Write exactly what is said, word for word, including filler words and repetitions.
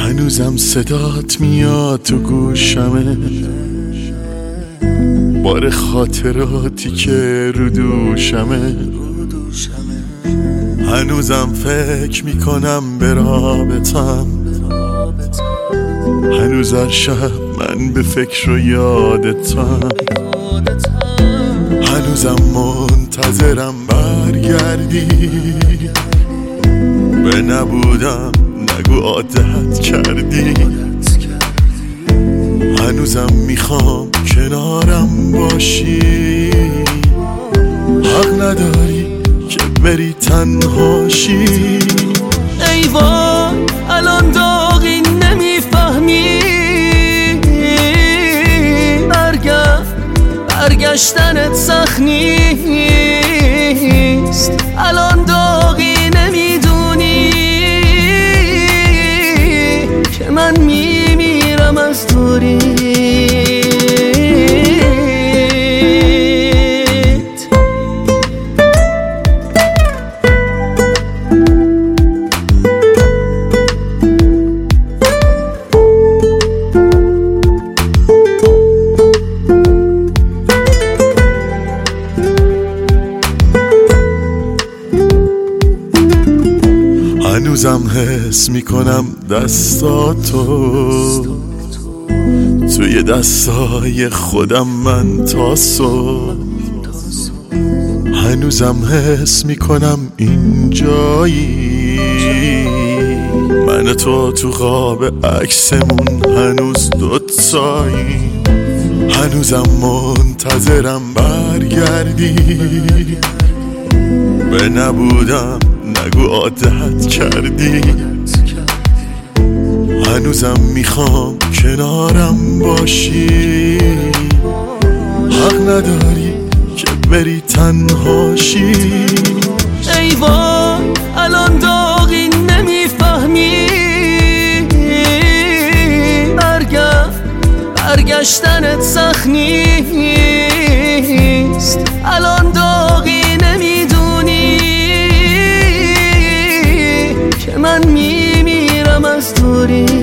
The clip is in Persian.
هنوزم صدات میاد تو گوشمه، بار خاطراتی که رو دوشمه. هنوزم فکر میکنم به رابطم، هنوز هر شب من به فکر و یادتم. هنوزم منتظرم برگردی، به نبودم نگو عادت کردی. هنوزم میخوام کنارم باشی، حق نداری که بری تنهاشی. ای وای الان داغی نمیفهمی، برگرد برگشتنت سخت نیست. الان داغی نمیدونی که من میمیرم از دوری. هنوزم حس میکنم دستاتو توی دستای خودم من تا صبح. هنوزم حس میکنم اینجایی، من تو تو قاب عکسمون هنوز دوتایی. هنوزم منتظرم برگردی، به نبودم نگو عادت کردی. هنوزم میخوام کنارم باشی، حق نداری که بری تنهاشی. ای وای الان داغی نمیفهمی، برگرد برگشتنت سخت نیست. الان داغی نمیدونی که من میمیرم از دوری.